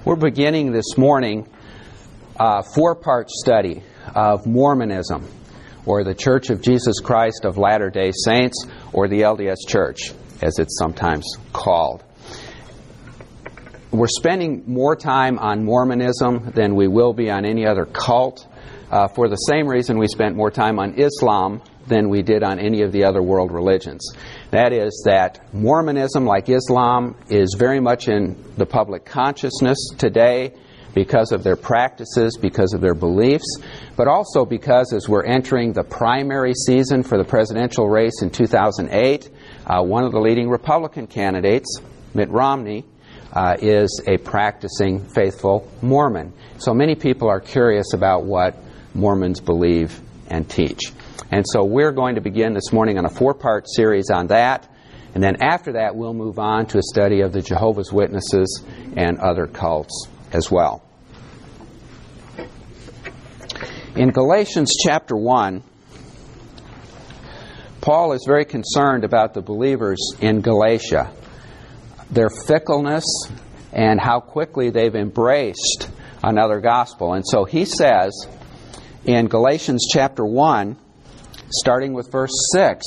We're beginning this morning a four-part study of Mormonism, or the Church of Jesus Christ of Latter-day Saints, or the LDS Church, as it's sometimes called. We're spending more time on Mormonism than we will be on any other cult, for the same reason we spent more time on Islam than we did on any of the other world religions. That is that Mormonism, like Islam, is very much in the public consciousness today because of their practices, because of their beliefs, but also because as we're entering the primary season for the presidential race in 2008, one of the leading Republican candidates, Mitt Romney, is a practicing faithful Mormon. So many people are curious about what Mormons believe and teach. And so we're going to begin this morning on a four-part series on that. And then after that, we'll move on to a study of the Jehovah's Witnesses and other cults as well. In Galatians chapter 1, Paul is very concerned about the believers in Galatia, their fickleness and how quickly they've embraced another gospel. And so he says in Galatians chapter 1, starting with verse 6,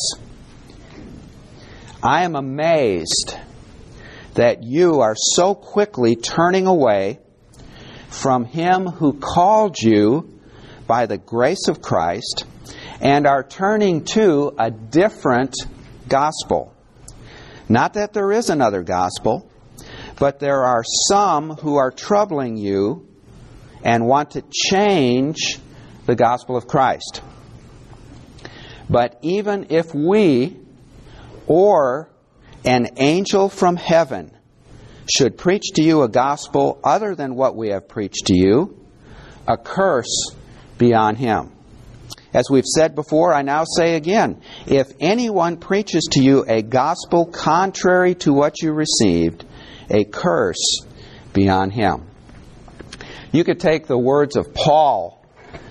I am amazed that you are so quickly turning away from him who called you by the grace of Christ and are turning to a different gospel. Not that there is another gospel, but there are some who are troubling you and want to change the gospel of Christ. But even if we or an angel from heaven should preach to you a gospel other than what we have preached to you, a curse be on him. As we've said before, I now say again, if anyone preaches to you a gospel contrary to what you received, a curse be on him. You could take the words of Paul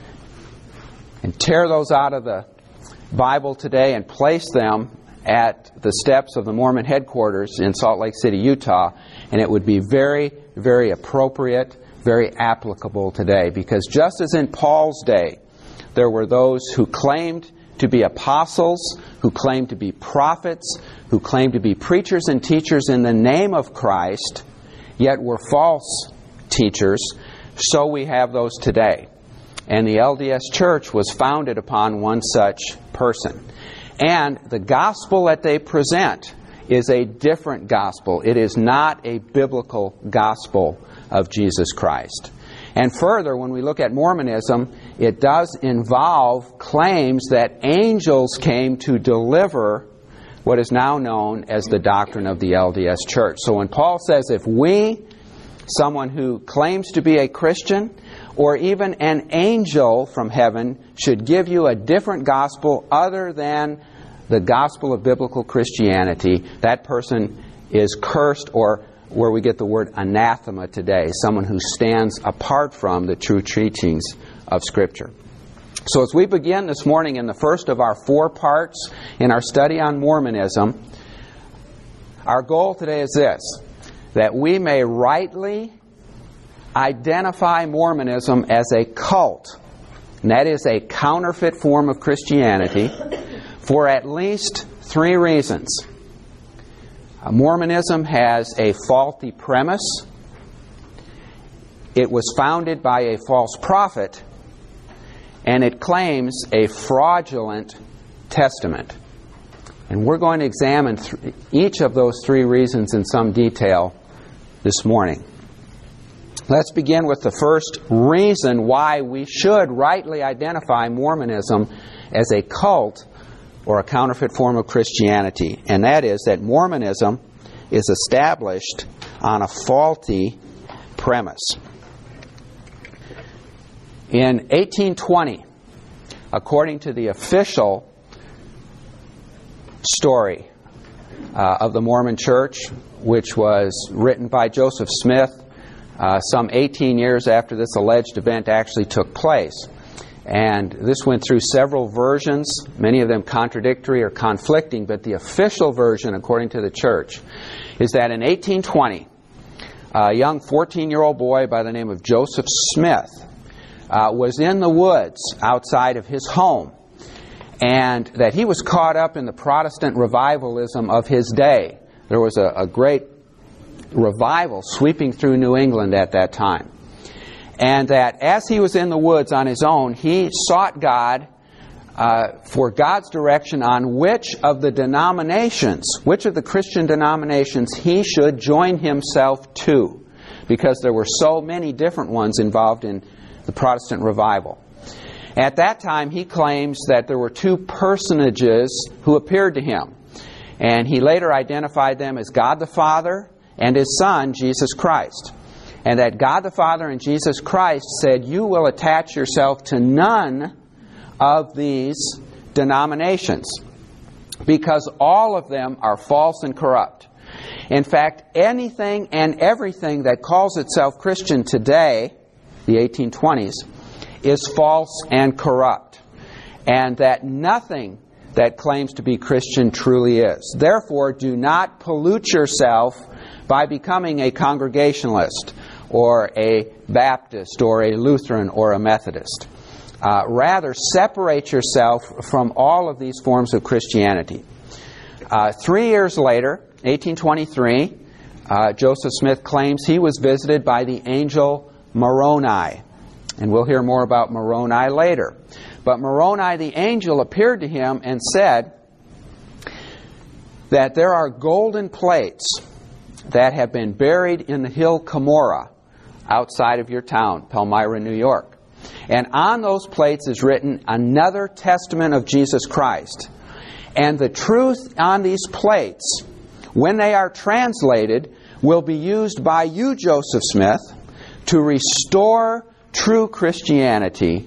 and tear those out of the Bible today and place them at the steps of the Mormon headquarters in Salt Lake City, Utah, and it would be very, very appropriate, very applicable today. Because just as in Paul's day, there were those who claimed to be apostles, who claimed to be prophets, who claimed to be preachers and teachers in the name of Christ, yet were false teachers, so we have those today. And the LDS Church was founded upon one such person. And the gospel that they present is a different gospel. It is not a biblical gospel of Jesus Christ. And further, when we look at Mormonism, it does involve claims that angels came to deliver what is now known as the doctrine of the LDS Church. So when Paul says, if we, someone who claims to be a Christian, or even an angel from heaven should give you a different gospel other than the gospel of biblical Christianity, that person is cursed, or where we get the word anathema today, someone who stands apart from the true teachings of Scripture. So as we begin this morning in the first of our four parts in our study on Mormonism, our goal today is this, that we may rightly identify Mormonism as a cult, and that is a counterfeit form of Christianity, for at least three reasons. Mormonism has a faulty premise. It was founded by a false prophet, and it claims a fraudulent testament. And we're going to examine each of those three reasons in some detail this morning. Let's begin with the first reason why we should rightly identify Mormonism as a cult or a counterfeit form of Christianity. And that is that Mormonism is established on a faulty premise. In 1820, according to the official story of the Mormon Church, which was written by Joseph Smith, some 18 years after this alleged event actually took place. And this went through several versions, many of them contradictory or conflicting, but the official version, according to the church, is that in 1820, a young 14-year-old boy by the name of Joseph Smith was in the woods outside of his home, and that he was caught up in the Protestant revivalism of his day. There was a great revival sweeping through New England at that time. And that as he was in the woods on his own, he sought God for God's direction on which of the Christian denominations he should join himself to, because there were so many different ones involved in the Protestant revival. At that time, he claims that there were two personages who appeared to him, and he later identified them as God the Father and His Son, Jesus Christ. And that God the Father and Jesus Christ said, "You will attach yourself to none of these denominations, because all of them are false and corrupt." In fact, anything and everything that calls itself Christian today, the 1820s, is false and corrupt, and that nothing that claims to be Christian truly is. Therefore, do not pollute yourself by becoming a Congregationalist or a Baptist or a Lutheran or a Methodist. Rather, separate yourself from all of these forms of Christianity. 3 years later, 1823, Joseph Smith claims he was visited by the angel Moroni. And we'll hear more about Moroni later. But Moroni the angel appeared to him and said that there are golden plates that have been buried in the hill Cumorah outside of your town, Palmyra, New York. And on those plates is written another testament of Jesus Christ. And the truth on these plates, when they are translated, will be used by you, Joseph Smith, to restore true Christianity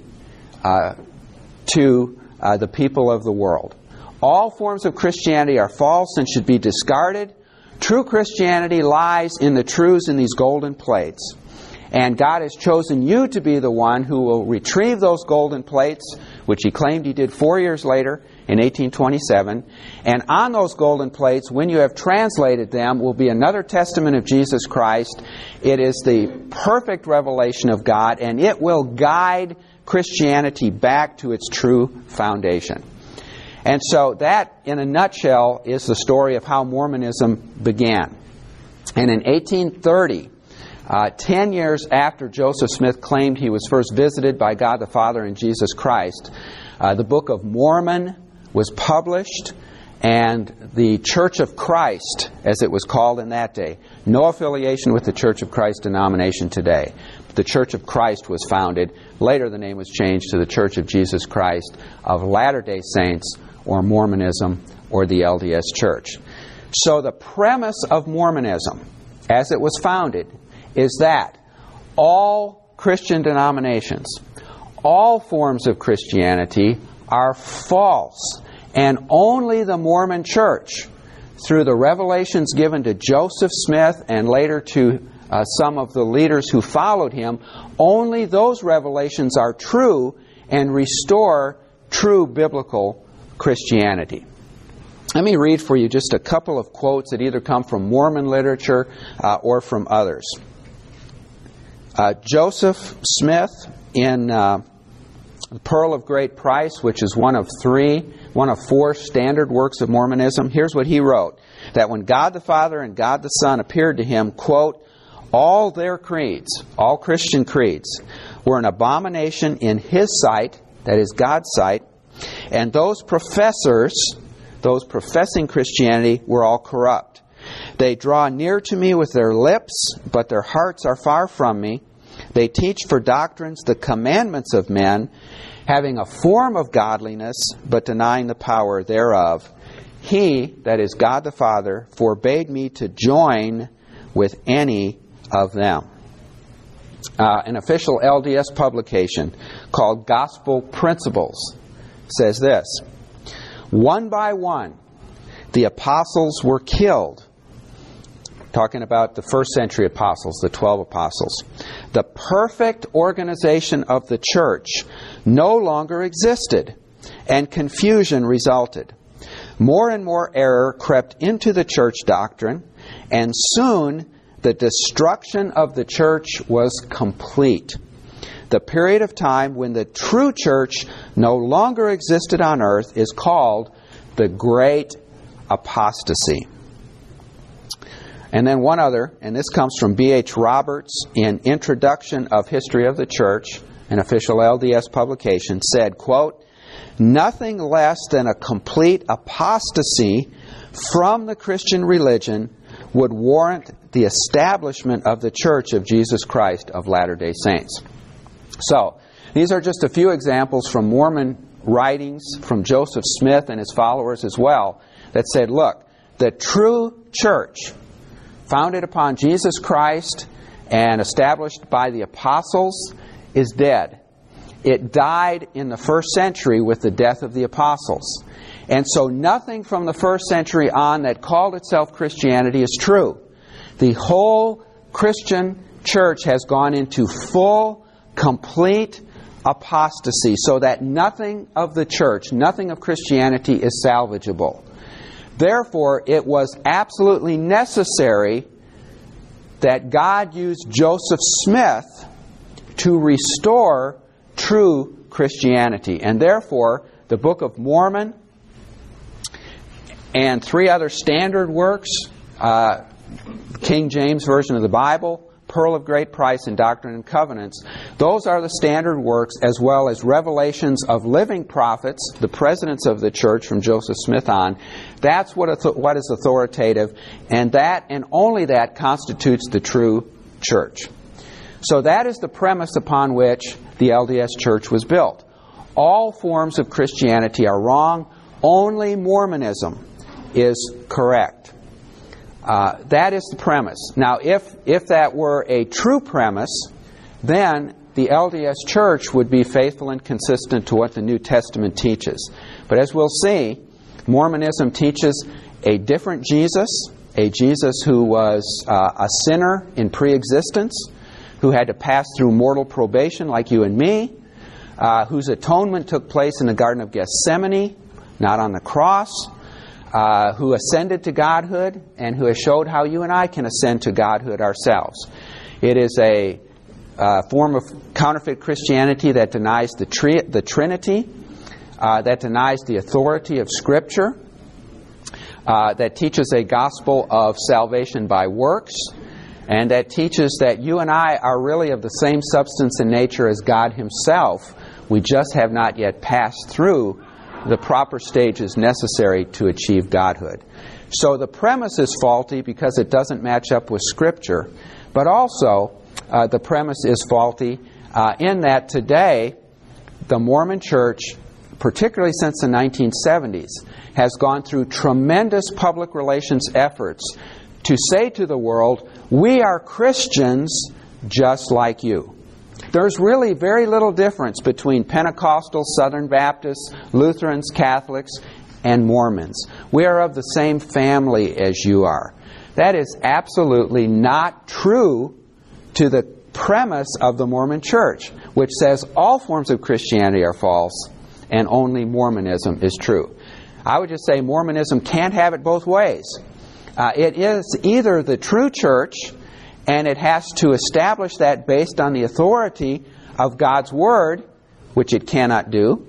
to the people of the world. All forms of Christianity are false and should be discarded. True Christianity lies in the truths in these golden plates. And God has chosen you to be the one who will retrieve those golden plates, which He claimed He did 4 years later in 1827. And on those golden plates, when you have translated them, will be another testament of Jesus Christ. It is the perfect revelation of God, and it will guide Christianity back to its true foundation. And so that, in a nutshell, is the story of how Mormonism began. And in 1830, 10 years after Joseph Smith claimed he was first visited by God the Father and Jesus Christ, the Book of Mormon was published, and the Church of Christ, as it was called in that day, no affiliation with the Church of Christ denomination today. The Church of Christ was founded. Later the name was changed to the Church of Jesus Christ of Latter-day Saints, or Mormonism, or the LDS Church. So the premise of Mormonism, as it was founded, is that all Christian denominations, all forms of Christianity are false, and only the Mormon Church, through the revelations given to Joseph Smith and later to some of the leaders who followed him, only those revelations are true and restore true biblical Christianity. Let me read for you just a couple of quotes that either come from Mormon literature or from others. Joseph Smith in The Pearl of Great Price, which is one of four standard works of Mormonism. Here's what he wrote: that when God the Father and God the Son appeared to him, quote, all their creeds, all Christian creeds, were an abomination in His sight, that is God's sight, and those professors, those professing Christianity, were all corrupt. They draw near to me with their lips, but their hearts are far from me. They teach for doctrines the commandments of men, having a form of godliness, but denying the power thereof. He, that is God the Father, forbade me to join with any of them. An official LDS publication called Gospel Principles says this: one by one, the apostles were killed. Talking about the first century apostles, the 12 apostles. The perfect organization of the church no longer existed, and confusion resulted. More and more error crept into the church doctrine, and soon the destruction of the church was complete. The period of time when the true church no longer existed on earth is called the Great Apostasy. And then one other, and this comes from B.H. Roberts in Introduction of History of the Church, an official LDS publication, said, quote, "Nothing less than a complete apostasy from the Christian religion would warrant the establishment of the Church of Jesus Christ of Latter-day Saints." So, these are just a few examples from Mormon writings, from Joseph Smith and his followers as well, that said, look, the true church, founded upon Jesus Christ and established by the apostles, is dead. It died in the first century with the death of the apostles. And so nothing from the first century on that called itself Christianity is true. The whole Christian church has gone into full, complete apostasy, so that nothing of the church, nothing of Christianity is salvageable. Therefore, it was absolutely necessary that God used Joseph Smith to restore true Christianity. And therefore, the Book of Mormon and 3 other standard works, King James Version of the Bible, Pearl of Great Price, and Doctrine and Covenants, those are the standard works, as well as revelations of living prophets, the presidents of the church from Joseph Smith on. That's what is authoritative, and that and only that constitutes the true church. So that is the premise upon which the LDS Church was built. All forms of Christianity are wrong. Only Mormonism is correct. That is the premise. Now, if that were a true premise, then the LDS Church would be faithful and consistent to what the New Testament teaches. But as we'll see, Mormonism teaches a different Jesus, a Jesus who was a sinner in pre-existence, who had to pass through mortal probation like you and me, whose atonement took place in the Garden of Gethsemane, not on the cross, who ascended to godhood, and who has showed how you and I can ascend to godhood ourselves. It is a form of counterfeit Christianity that denies the Trinity, that denies the authority of Scripture, that teaches a gospel of salvation by works, and that teaches that you and I are really of the same substance and nature as God Himself. We just have not yet passed through the proper stages necessary to achieve godhood. So the premise is faulty because it doesn't match up with Scripture, but also the premise is faulty in that today the Mormon Church, particularly since the 1970s, has gone through tremendous public relations efforts to say to the world, we are Christians just like you. There's really very little difference between Pentecostals, Southern Baptists, Lutherans, Catholics, and Mormons. We are of the same family as you are. That is absolutely not true to the premise of the Mormon Church, which says all forms of Christianity are false and only Mormonism is true. I would just say Mormonism can't have it both ways. It is either the true church, and it has to establish that based on the authority of God's Word, which it cannot do,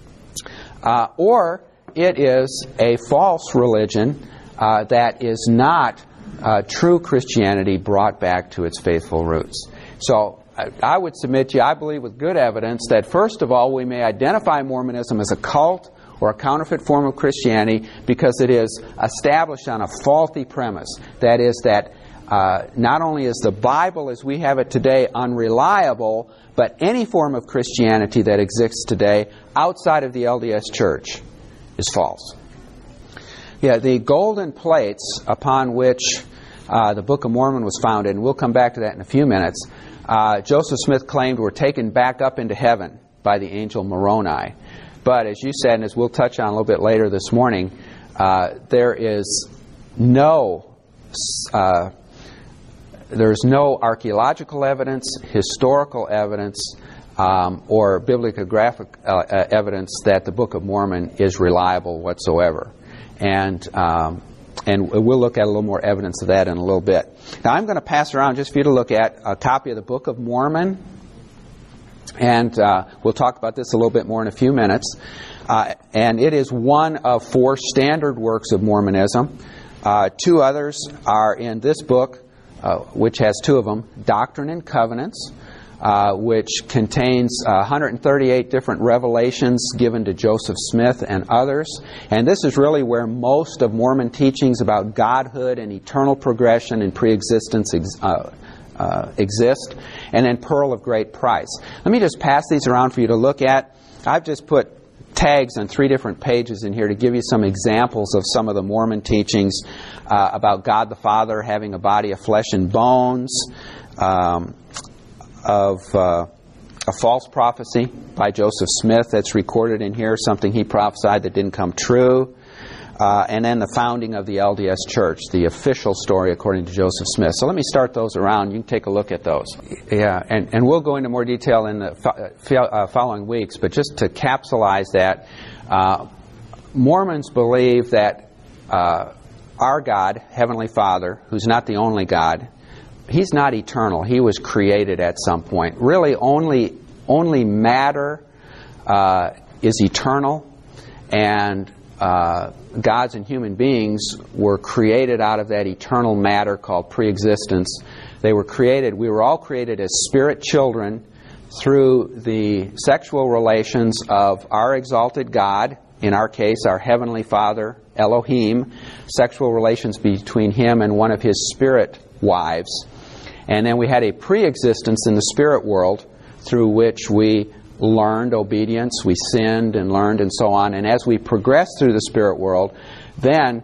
or it is a false religion that is not true Christianity brought back to its faithful roots. So I would submit to you, I believe with good evidence, that first of all we may identify Mormonism as a cult or a counterfeit form of Christianity because it is established on a faulty premise. That is that not only is the Bible as we have it today unreliable, but any form of Christianity that exists today outside of the LDS Church is false. Yeah, the golden plates upon which the Book of Mormon was founded, and we'll come back to that in a few minutes, Joseph Smith claimed were taken back up into heaven by the angel Moroni. But as you said, and as we'll touch on a little bit later this morning, there is no archaeological evidence, historical evidence, or bibliographic evidence that the Book of Mormon is reliable whatsoever. And And we'll look at a little more evidence of that in a little bit. Now I'm going to pass around just for you to look at a copy of the Book of Mormon. And we'll talk about this a little bit more in a few minutes. And it is one of 4 standard works of Mormonism. 2 others are in this book, which has 2 of them, Doctrine and Covenants, which contains 138 different revelations given to Joseph Smith and others. And this is really where most of Mormon teachings about godhood and eternal progression and preexistence exist. And then Pearl of Great Price. Let me just pass these around for you to look at. I've just put tags on 3 different pages in here to give you some examples of some of the Mormon teachings about God the Father having a body of flesh and bones, of a false prophecy by Joseph Smith that's recorded in here, something he prophesied that didn't come true, and then the founding of the LDS Church, the official story according to Joseph Smith. So let me start those around. You can take a look at those. Yeah, and we'll go into more detail in the following weeks, but just to capsulize that, Mormons believe that our God, Heavenly Father, who's not the only God, He's not eternal. He was created at some point. Really, only matter is eternal, and gods and human beings were created out of that eternal matter called preexistence. We were all created as spirit children through the sexual relations of our exalted God, in our case, our Heavenly Father, Elohim, sexual relations between Him and one of His spirit wives. And then we had a pre-existence in the spirit world through which we learned obedience, we sinned and learned and so on. And as we progressed through the spirit world, then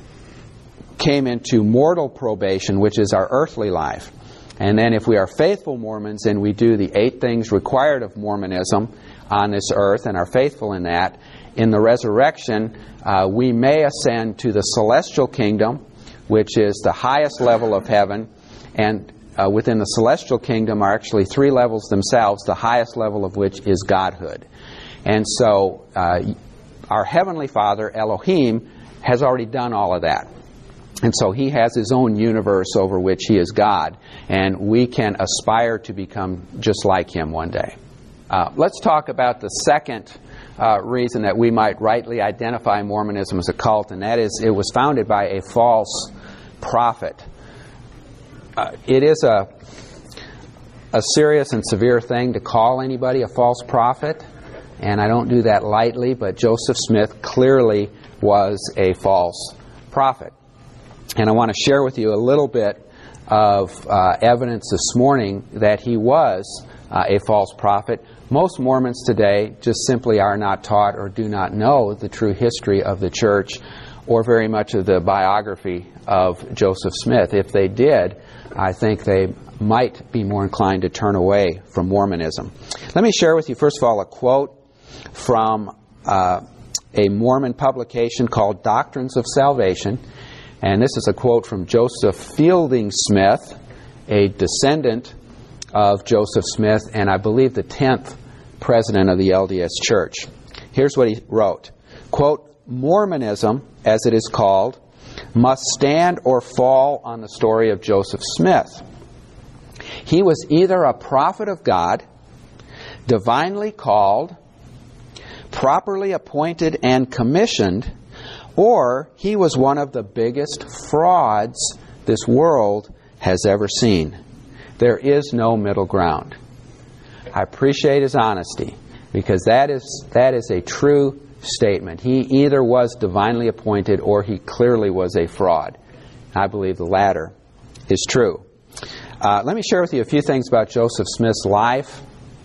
came into mortal probation, which is our earthly life. And then if we are faithful Mormons and we do the 8 things required of Mormonism on this earth and are faithful in that, in the resurrection, we may ascend to the celestial kingdom, which is the highest level of heaven. And within the celestial kingdom are actually 3 levels themselves, the highest level of which is godhood. And so our Heavenly Father, Elohim, has already done all of that. And so He has His own universe over which He is God. And we can aspire to become just like Him one day. Let's talk about the second reason that we might rightly identify Mormonism as a cult, and that is it was founded by a false prophet. It is a serious and severe thing to call anybody a false prophet, and I don't do that lightly, but Joseph Smith clearly was a false prophet. And I want to share with you a little bit of evidence this morning that he was a false prophet. Most Mormons today just simply are not taught or do not know the true history of the church or very much of the biography of Joseph Smith. If they did, I think they might be more inclined to turn away from Mormonism. Let me share with you, first of all, a quote from a Mormon publication called Doctrines of Salvation. And this is a quote from Joseph Fielding Smith, a descendant of Joseph Smith, and I believe the 10th president of the LDS Church. Here's what he wrote. Quote, Mormonism, as it is called, must stand or fall on the story of Joseph Smith. He was either a prophet of God, divinely called, properly appointed and commissioned, or he was one of the biggest frauds this world has ever seen. There is no middle ground. I appreciate his honesty, because that is a true statement. He either was divinely appointed or he clearly was a fraud. I believe the latter is true. Let me share with you a few things about Joseph Smith's life.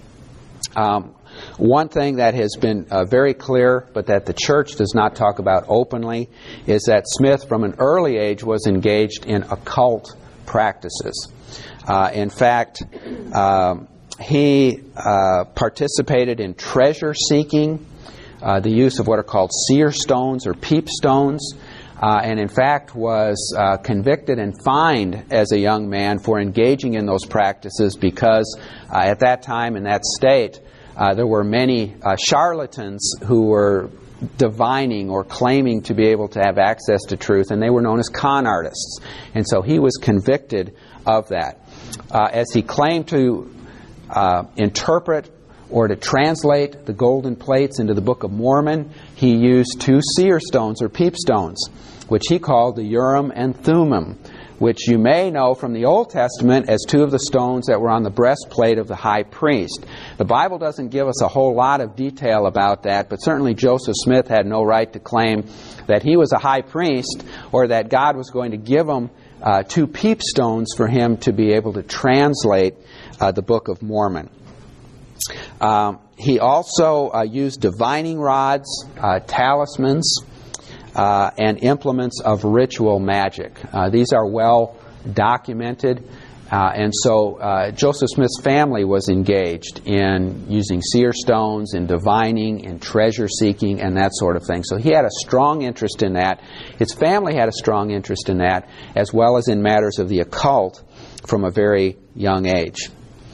One thing that has been very clear, but that the church does not talk about openly, is that Smith from an early age was engaged in occult practices. In fact, he participated in treasure seeking, the use of what are called seer stones or peep stones, and in fact was convicted and fined as a young man for engaging in those practices, because at that time in that state there were many charlatans who were divining or claiming to be able to have access to truth, and they were known as con artists. And so he was convicted of that. As he claimed to interpret or to translate the golden plates into the Book of Mormon, he used 2 seer stones or peep stones, which he called the Urim and Thummim, which you may know from the Old Testament as 2 of the stones that were on the breastplate of the high priest. The Bible doesn't give us a whole lot of detail about that, but certainly Joseph Smith had no right to claim that he was a high priest or that God was going to give him 2 peep stones for him to be able to translate the Book of Mormon. He also used divining rods, talismans, and implements of ritual magic. These are well documented, and so Joseph Smith's family was engaged in using seer stones, in divining, in treasure seeking, and that sort of thing. So he had a strong interest in that. His family had a strong interest in that, as well as in matters of the occult from a very young age.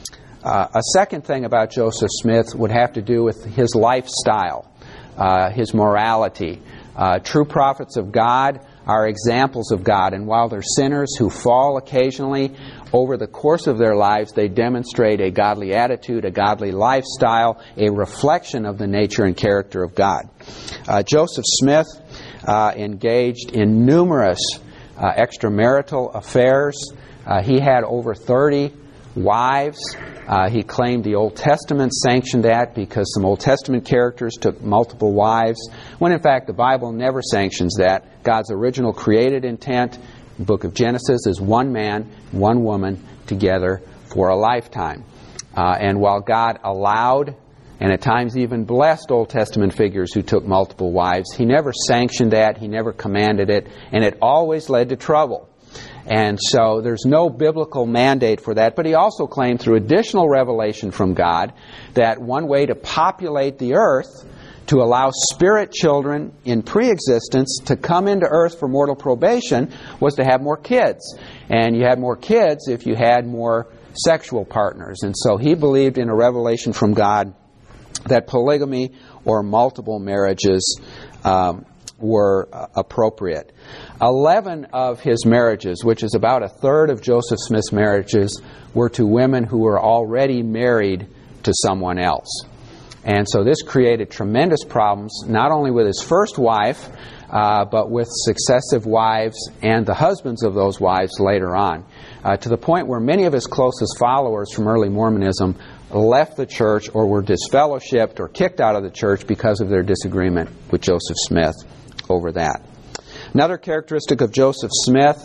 A second thing about Joseph Smith would have to do with his lifestyle, his morality. True prophets of God are examples of God, and while they're sinners who fall occasionally, over the course of their lives they demonstrate a godly attitude, a godly lifestyle, a reflection of the nature and character of God. Joseph Smith engaged in numerous extramarital affairs. He had over 30 wives. He claimed the Old Testament sanctioned that because some Old Testament characters took multiple wives, when in fact the Bible never sanctions that. God's original created intent, the book of Genesis, is one man, one woman together for a lifetime. And while God allowed and at times even blessed Old Testament figures who took multiple wives, He never sanctioned that, He never commanded it, and it always led to trouble. And so there's no biblical mandate for that. But he also claimed through additional revelation from God that one way to populate the earth, to allow spirit children in pre-existence to come into earth for mortal probation, was to have more kids. And you had more kids if you had more sexual partners. And so he believed in a revelation from God that polygamy or multiple marriages were appropriate. 11 of his marriages, which is about a third of Joseph Smith's marriages, were to women who were already married to someone else. And so this created tremendous problems, not only with his first wife, but with successive wives and the husbands of those wives later on, to the point where many of his closest followers from early Mormonism left the church or were disfellowshipped or kicked out of the church because of their disagreement with Joseph Smith over that. Another characteristic of Joseph Smith,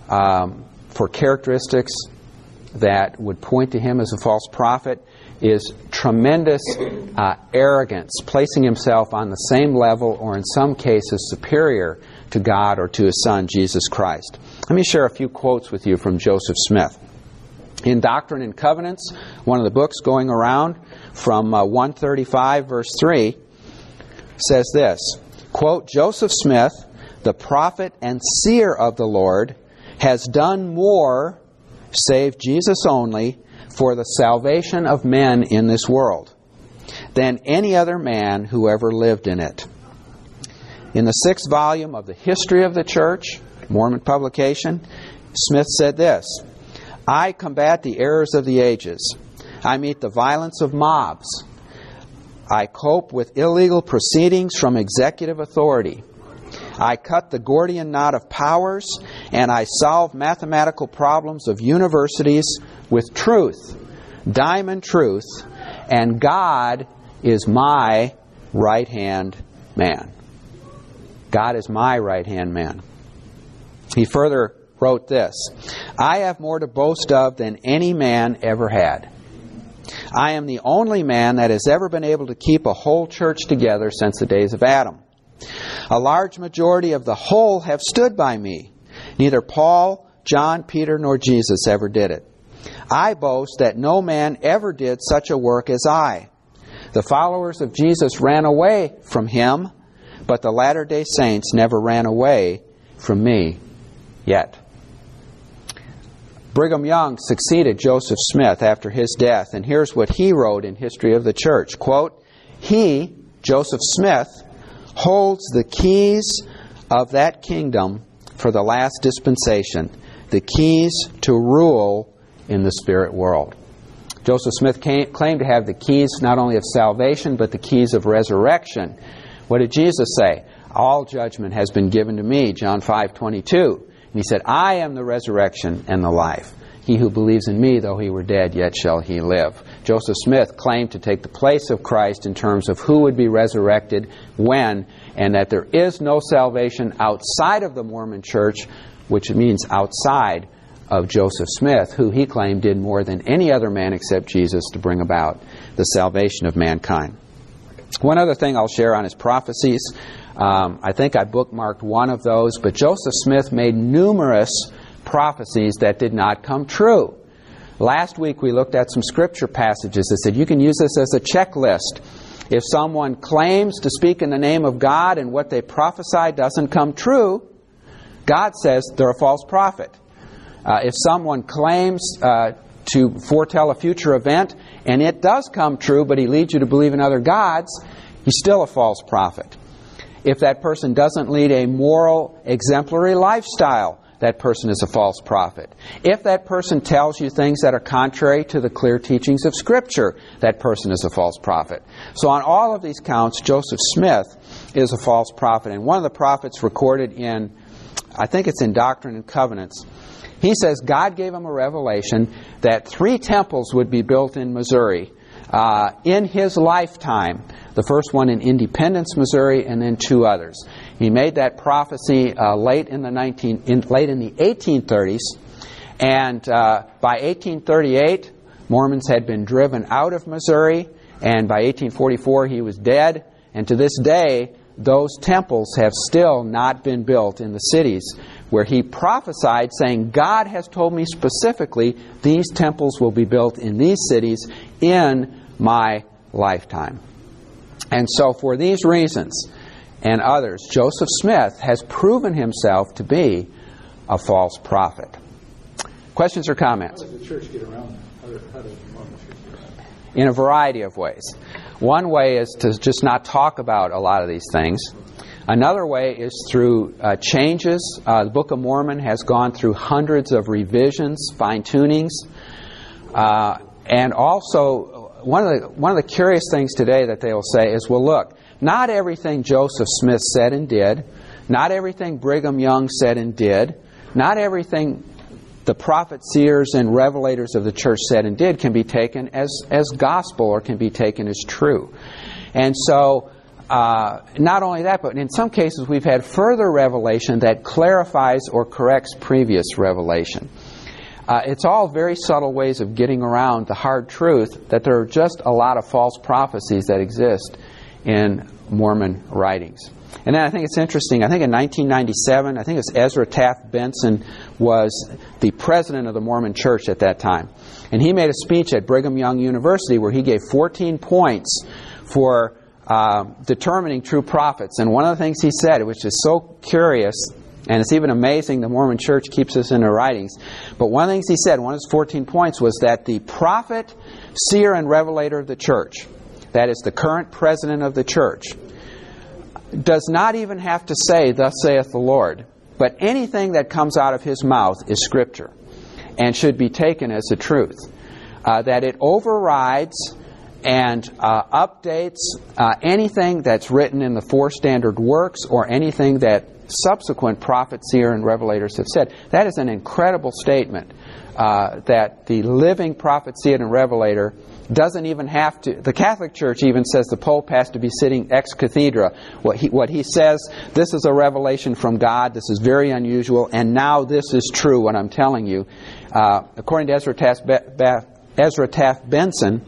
for characteristics that would point to him as a false prophet, is tremendous arrogance, placing himself on the same level or in some cases superior to God or to His Son, Jesus Christ. Let me share a few quotes with you from Joseph Smith. In Doctrine and Covenants, one of the books going around, from 135 verse 3, says this, quote, Joseph Smith, the prophet and seer of the Lord, has done more, save Jesus only, for the salvation of men in this world than any other man who ever lived in it. In the 6th volume of the History of the Church, Mormon publication, Smith said this, I combat the errors of the ages. I meet the violence of mobs. I cope with illegal proceedings from executive authority. I cut the Gordian knot of powers, and I solve mathematical problems of universities with truth, diamond truth, and God is my right-hand man. God is my right-hand man. He further wrote this, I have more to boast of than any man ever had. I am the only man that has ever been able to keep a whole church together since the days of Adam. A large majority of the whole have stood by me. Neither Paul, John, Peter, nor Jesus ever did it. I boast that no man ever did such a work as I. The followers of Jesus ran away from Him, but the Latter-day Saints never ran away from me yet. Brigham Young succeeded Joseph Smith after his death, and here's what he wrote in History of the Church. Quote, He, Joseph Smith, holds the keys of that kingdom for the last dispensation, the keys to rule in the spirit world. Joseph Smith claimed to have the keys not only of salvation, but the keys of resurrection. What did Jesus say? All judgment has been given to me, John 5:22. And he said, I am the resurrection and the life. He who believes in me, though he were dead, yet shall he live. Joseph Smith claimed to take the place of Christ in terms of who would be resurrected when, and that there is no salvation outside of the Mormon Church, which means outside of Joseph Smith, who he claimed did more than any other man except Jesus to bring about the salvation of mankind. One other thing I'll share on his prophecies. I think I bookmarked one of those, but Joseph Smith made numerous prophecies that did not come true. Last week we looked at some scripture passages that said you can use this as a checklist. If someone claims to speak in the name of God and what they prophesy doesn't come true, God says they're a false prophet. If someone claims to foretell a future event and it does come true, but he leads you to believe in other gods, he's still a false prophet. If that person doesn't lead a moral, exemplary lifestyle, that person is a false prophet. If that person tells you things that are contrary to the clear teachings of Scripture, that person is a false prophet. So on all of these counts, Joseph Smith is a false prophet. And one of the prophets recorded in, I think it's in Doctrine and Covenants, he says God gave him a revelation that 3 temples would be built in Missouri in his lifetime. The first one in Independence, Missouri, and then 2 others. He made that prophecy late in the 1830s, and by 1838, Mormons had been driven out of Missouri, and by 1844 he was dead. And to this day, those temples have still not been built in the cities where he prophesied, saying, God has told me specifically these temples will be built in these cities in my lifetime. And so for these reasons and others, Joseph Smith has proven himself to be a false prophet. Questions or comments? How does the church get around that? How does the Mormon church get around that? In a variety of ways. One way is to just not talk about a lot of these things. Another way is through changes. The Book of Mormon has gone through hundreds of revisions, fine-tunings. And also, one of the curious things today that they will say is, well, look, not everything Joseph Smith said and did, not everything Brigham Young said and did, not everything the prophets, seers, and revelators of the church said and did can be taken as gospel or can be taken as true. And so, not only that, but in some cases we've had further revelation that clarifies or corrects previous revelation. It's all very subtle ways of getting around the hard truth that there are just a lot of false prophecies that exist in Mormon writings. And then I think it's interesting, I think in 1997, I think it was Ezra Taft Benson was the president of the Mormon Church at that time. And he made a speech at Brigham Young University where he gave 14 points for determining true prophets. And one of the things he said, which is so curious, and it's even amazing the Mormon Church keeps this in their writings, but one of the things he said, one of his 14 points, was that the prophet, seer, and revelator of the church, that is the current president of the church, does not even have to say, thus saith the Lord, but anything that comes out of his mouth is Scripture and should be taken as the truth. That it overrides and updates anything that's written in the 4 standard works or anything that subsequent prophets, seer, and revelators have said. That is an incredible statement that the living prophet, seer, and revelator doesn't even have to. The Catholic Church even says the Pope has to be sitting ex cathedra. What he says, this is a revelation from God, this is very unusual, and now this is true, what I'm telling you. According to Ezra Taft Benson,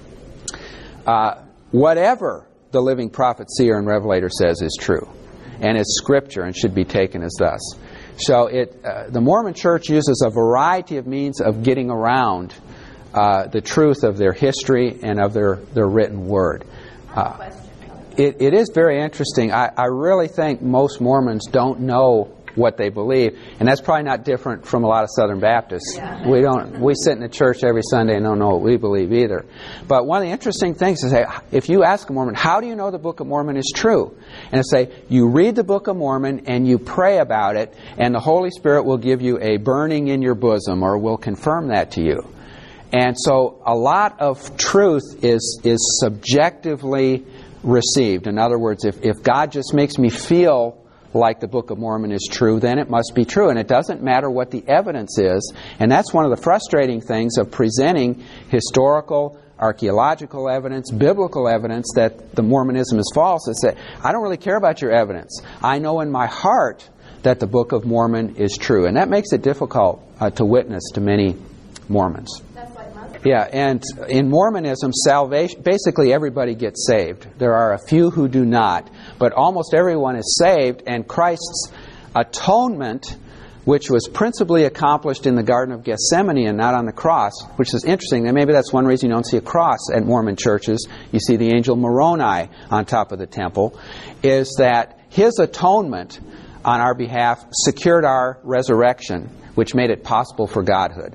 whatever the living prophet, seer, and revelator says is true, and is Scripture and should be taken as thus. So the Mormon Church uses a variety of means of getting around the truth of their history and of their written word. It is very interesting. I really think most Mormons don't know what they believe, and that's probably not different from a lot of Southern Baptists. Yeah. We sit in the church every Sunday and don't know what we believe either. But one of the interesting things is, if you ask a Mormon, how do you know the Book of Mormon is true? And it's say, you read the Book of Mormon and you pray about it, and the Holy Spirit will give you a burning in your bosom, or will confirm that to you. And so a lot of truth is subjectively received. In other words, if God just makes me feel like the Book of Mormon is true, then it must be true. And it doesn't matter what the evidence is. And that's one of the frustrating things of presenting historical, archaeological evidence, biblical evidence that the Mormonism is false, is that I don't really care about your evidence. I know in my heart that the Book of Mormon is true. And that makes it difficult to witness to many Mormons. Yeah, and in Mormonism, salvation, basically everybody gets saved. There are a few who do not, but almost everyone is saved, and Christ's atonement, which was principally accomplished in the Garden of Gethsemane and not on the cross, which is interesting, and maybe that's one reason you don't see a cross at Mormon churches. You see the angel Moroni on top of the temple, is that his atonement on our behalf secured our resurrection, which made it possible for godhood.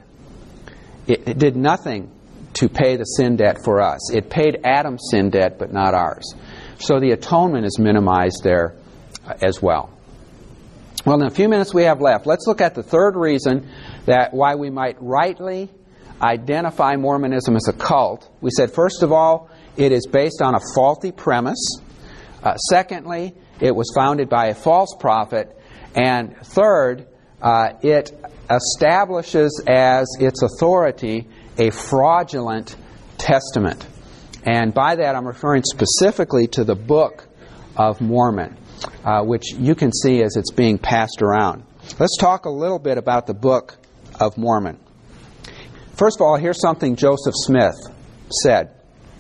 It did nothing to pay the sin debt for us. It paid Adam's sin debt, but not ours. So the atonement is minimized there as well. Well, in a few minutes we have left, let's look at the third reason that why we might rightly identify Mormonism as a cult. We said, first of all, it is based on a faulty premise. Secondly, it was founded by a false prophet. And third, it establishes as its authority a fraudulent testament. And by that I'm referring specifically to the Book of Mormon, which you can see as it's being passed around. Let's talk a little bit about the Book of Mormon. First of all, here's something Joseph Smith said.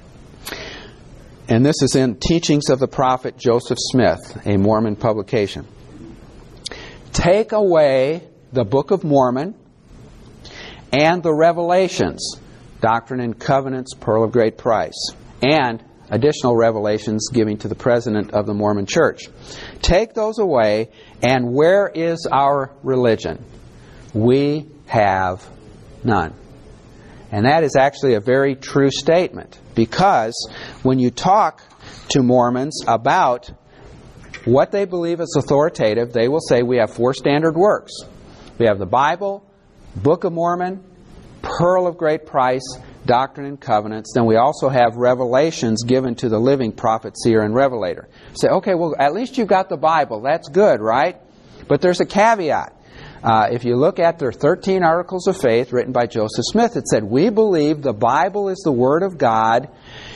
And this is in Teachings of the Prophet Joseph Smith, a Mormon publication. Take away the Book of Mormon and the Revelations, Doctrine and Covenants, Pearl of Great Price, and additional revelations given to the president of the Mormon Church. Take those away, and where is our religion? We have none. And that is actually a very true statement, because when you talk to Mormons about what they believe is authoritative, they will say we have 4 standard works. We have the Bible, Book of Mormon, Pearl of Great Price, Doctrine and Covenants. Then we also have revelations given to the living prophet, seer, and revelator. Say, okay, well, at least you've got the Bible. That's good, right? But there's a caveat. If you look at their 13 Articles of Faith written by Joseph Smith, it said, we believe the Bible is the Word of God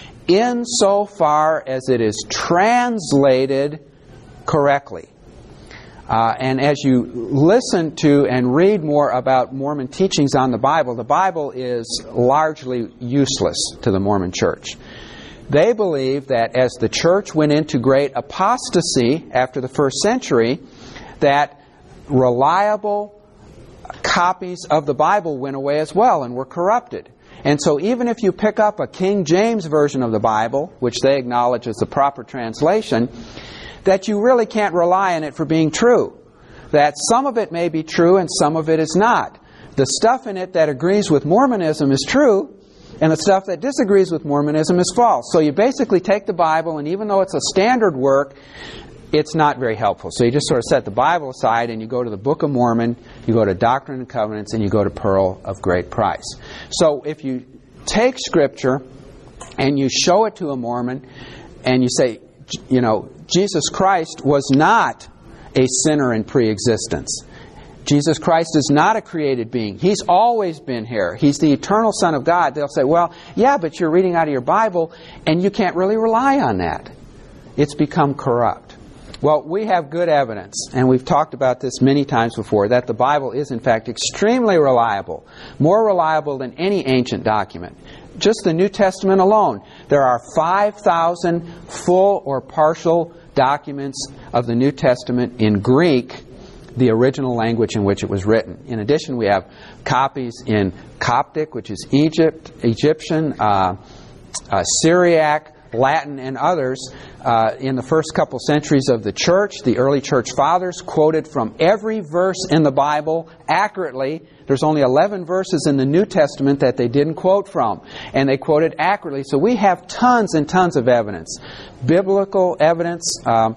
insofar as it is translated correctly. And as you listen to and read more about Mormon teachings on the Bible is largely useless to the Mormon Church. They believe that as the church went into great apostasy after the first century, that reliable copies of the Bible went away as well and were corrupted. And so even if you pick up a King James version of the Bible, which they acknowledge as the proper translation, that you really can't rely on it for being true. That some of it may be true and some of it is not. The stuff in it that agrees with Mormonism is true, and the stuff that disagrees with Mormonism is false. So you basically take the Bible, and even though it's a standard work, it's not very helpful. So you just sort of set the Bible aside and you go to the Book of Mormon, you go to Doctrine and Covenants, and you go to Pearl of Great Price. So if you take Scripture and you show it to a Mormon and you say, you know, Jesus Christ was not a sinner in pre-existence. Jesus Christ is not a created being. He's always been here. He's the eternal Son of God. They'll say, well, yeah, but you're reading out of your Bible and you can't really rely on that. It's become corrupt. Well, we have good evidence, and we've talked about this many times before, that the Bible is in fact extremely reliable, more reliable than any ancient document. Just the New Testament alone, there are 5,000 full or partial documents of the New Testament in Greek, the original language in which it was written. In addition, we have copies in Coptic, which is Egyptian, Syriac, Latin and others, in the first couple centuries of the church, the early church fathers quoted from every verse in the Bible accurately. There's only 11 verses in the New Testament that they didn't quote from, and they quoted accurately. So we have tons and tons of evidence. Biblical evidence,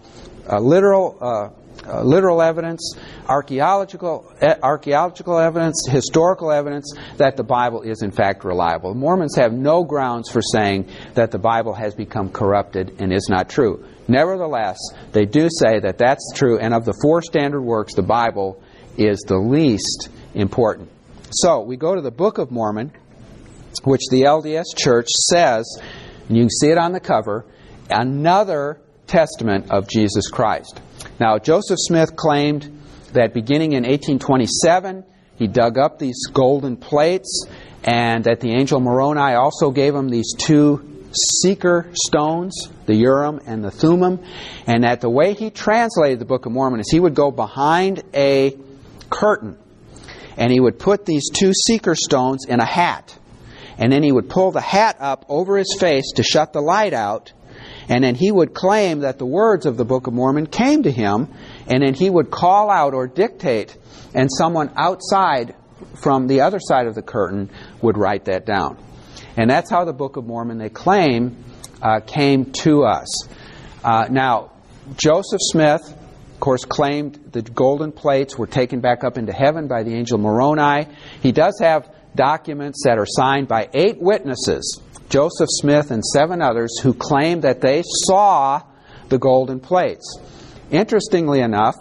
literal evidence, archaeological evidence, historical evidence that the Bible is in fact reliable. Mormons have no grounds for saying that the Bible has become corrupted and is not true. Nevertheless, they do say that that's true, and of the 4 standard works, the Bible is the least important. So, we go to the Book of Mormon, which the LDS Church says, and you can see it on the cover, another testament of Jesus Christ. Now, Joseph Smith claimed that beginning in 1827, he dug up these golden plates, and that the angel Moroni also gave him these 2 seeker stones, the Urim and the Thummim, and that the way he translated the Book of Mormon is he would go behind a curtain, and he would put these 2 seeker stones in a hat, and then he would pull the hat up over his face to shut the light out, and then he would claim that the words of the Book of Mormon came to him, and then he would call out or dictate, and someone outside from the other side of the curtain would write that down. And that's how the Book of Mormon, they claim, came to us. Now, Joseph Smith, of course, claimed the golden plates were taken back up into heaven by the angel Moroni. He does have documents that are signed by 8 witnesses, Joseph Smith and 7 others, who claim that they saw the golden plates. Interestingly enough,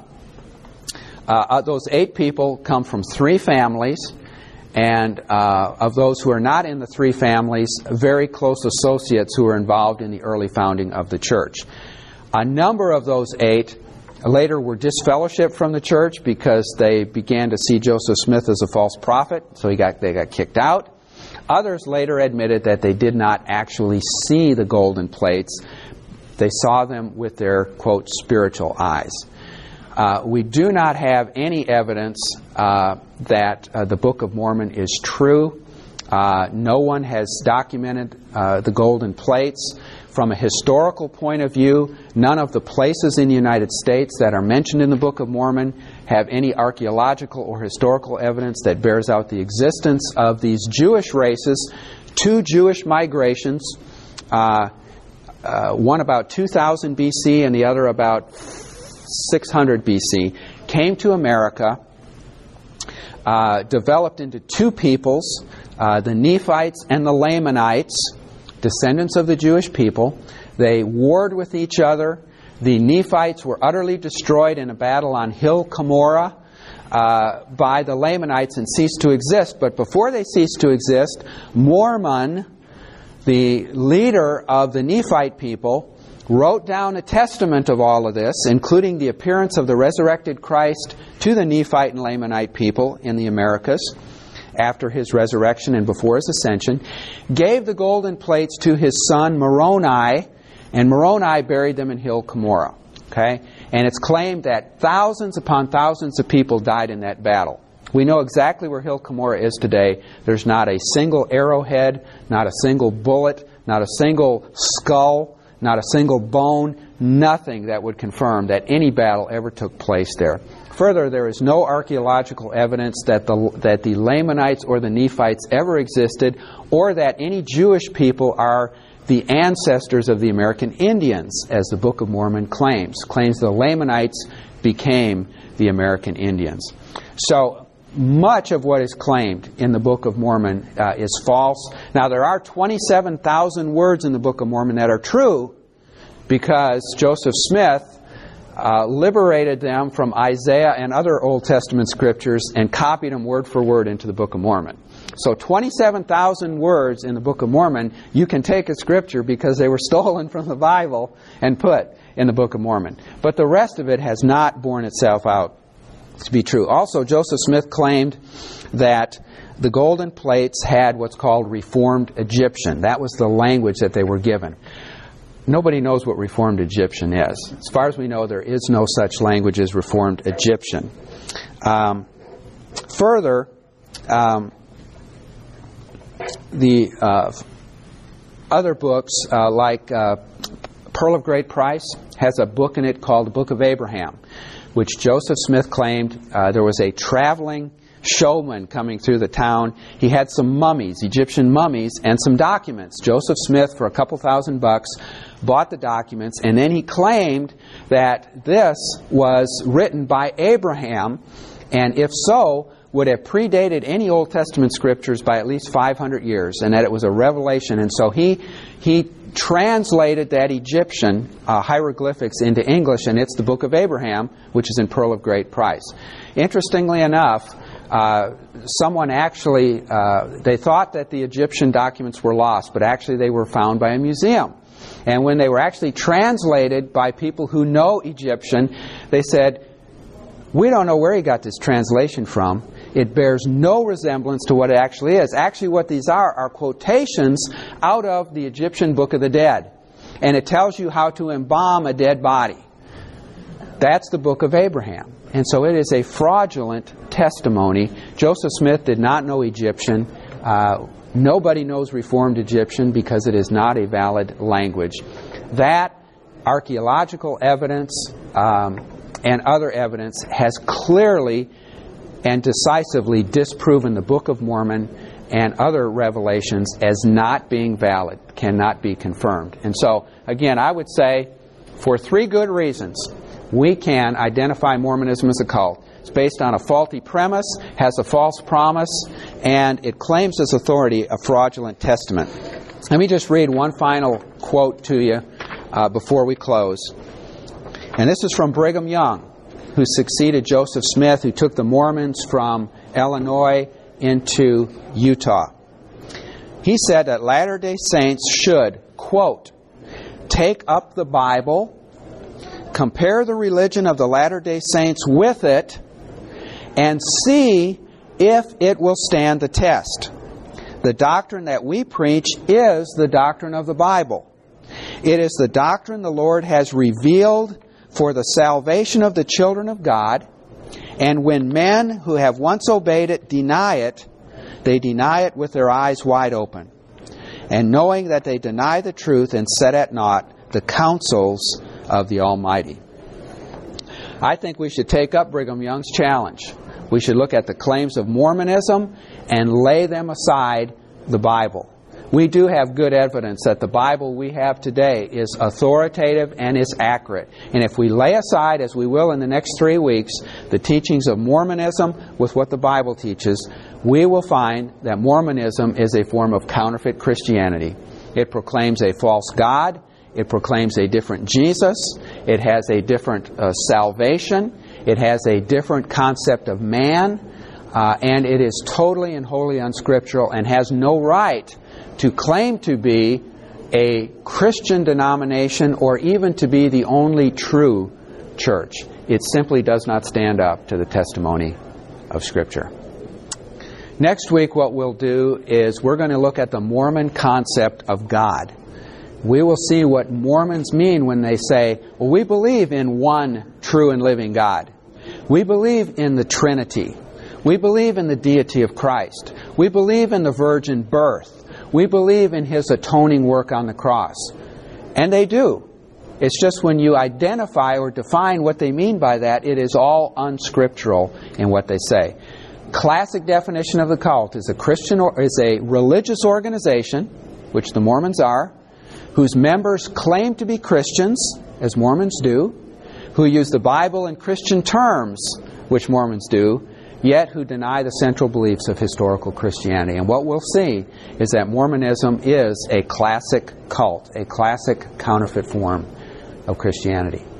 those 8 people come from 3 families, and of those who are not in the 3 families, very close associates who were involved in the early founding of the church. A number of those 8 later were disfellowshipped from the church because they began to see Joseph Smith as a false prophet, so they got kicked out. Others later admitted that they did not actually see the golden plates. They saw them with their, quote, spiritual eyes. We do not have any evidence that the Book of Mormon is true. No one has documented the golden plates. From a historical point of view, none of the places in the United States that are mentioned in the Book of Mormon have any archaeological or historical evidence that bears out the existence of these Jewish races. 2 Jewish migrations, one about 2000 BC and the other about 600 BC, came to America, developed into 2 peoples, the Nephites and the Lamanites, descendants of the Jewish people. They warred with each other. The Nephites were utterly destroyed in a battle on Hill Cumorah by the Lamanites and ceased to exist. But before they ceased to exist, Mormon, the leader of the Nephite people, wrote down a testament of all of this, including the appearance of the resurrected Christ to the Nephite and Lamanite people in the Americas after his resurrection and before his ascension, gave the golden plates to his son Moroni, and Moroni buried them in Hill Cumorah. Okay? And it's claimed that thousands upon thousands of people died in that battle. We know exactly where Hill Cumorah is today. There's not a single arrowhead, not a single bullet, not a single skull, not a single bone, nothing that would confirm that any battle ever took place there. Further, there is no archaeological evidence that the Lamanites or the Nephites ever existed, or that any Jewish people are the ancestors of the American Indians, as the Book of Mormon claims. Claims the Lamanites became the American Indians. So, much of what is claimed in the Book of Mormon is false. Now, there are 27,000 words in the Book of Mormon that are true, because Joseph Smith liberated them from Isaiah and other Old Testament scriptures and copied them word for word into the Book of Mormon. So 27,000 words in the Book of Mormon, you can take as scripture because they were stolen from the Bible and put in the Book of Mormon. But the rest of it has not borne itself out to be true. Also, Joseph Smith claimed that the golden plates had what's called Reformed Egyptian. That was the language that they were given. Nobody knows what Reformed Egyptian is. As far as we know, there is no such language as Reformed Egyptian. Further, other books like Pearl of Great Price has a book in it called the Book of Abraham, which Joseph Smith claimed there was a traveling showman coming through the town. He had some mummies, Egyptian mummies, and some documents. Joseph Smith, for a couple $1,000, bought the documents, and then he claimed that this was written by Abraham, and if so, would have predated any Old Testament scriptures by at least 500 years, and that it was a revelation. And so he translated that Egyptian hieroglyphics into English, and it's the Book of Abraham, which is in Pearl of Great Price. Interestingly enough, someone actually, they thought that the Egyptian documents were lost, but actually they were found by a museum. And when they were actually translated by people who know Egyptian, they said, "We don't know where he got this translation from. It bears no resemblance to what it actually is." Actually, what these are quotations out of the Egyptian Book of the Dead. And it tells you how to embalm a dead body. That's the Book of Abraham. And so it is a fraudulent testimony. Joseph Smith did not know Egyptian. Nobody knows Reformed Egyptian because it is not a valid language. That archaeological evidence and other evidence has clearly and decisively disproven the Book of Mormon and other revelations as not being valid, cannot be confirmed. And so, again, I would say, for 3 good reasons, we can identify Mormonism as a cult. It's based on a faulty premise, has a false promise, and it claims as authority a fraudulent testament. Let me just read one final quote to you before we close. And this is from Brigham Young, who succeeded Joseph Smith, who took the Mormons from Illinois into Utah. He said that Latter-day Saints should, quote, "take up the Bible, compare the religion of the Latter-day Saints with it, and see if it will stand the test. The doctrine that we preach is the doctrine of the Bible. It is the doctrine the Lord has revealed for the salvation of the children of God, and when men who have once obeyed it deny it, they deny it with their eyes wide open, and knowing that they deny the truth and set at naught the counsels of the Almighty." I think we should take up Brigham Young's challenge. We should look at the claims of Mormonism and lay them aside the Bible. We do have good evidence that the Bible we have today is authoritative and is accurate. And if we lay aside, as we will in the next 3 weeks, the teachings of Mormonism with what the Bible teaches, we will find that Mormonism is a form of counterfeit Christianity. It proclaims a false God. It proclaims a different Jesus. It has a different salvation. It has a different concept of man. And it is totally and wholly unscriptural and has no right to claim to be a Christian denomination or even to be the only true church. It simply does not stand up to the testimony of Scripture. Next week what we'll do is we're going to look at the Mormon concept of God. We will see what Mormons mean when they say, well, we believe in one true and living God. We believe in the Trinity. We believe in the deity of Christ. We believe in the virgin birth. We believe in His atoning work on the cross. And they do. It's just when you identify or define what they mean by that, it is all unscriptural in what they say. Classic definition of the cult is a religious organization, which the Mormons are, whose members claim to be Christians, as Mormons do, who use the Bible in Christian terms, which Mormons do, yet who deny the central beliefs of historical Christianity. And what we'll see is that Mormonism is a classic cult, a classic counterfeit form of Christianity.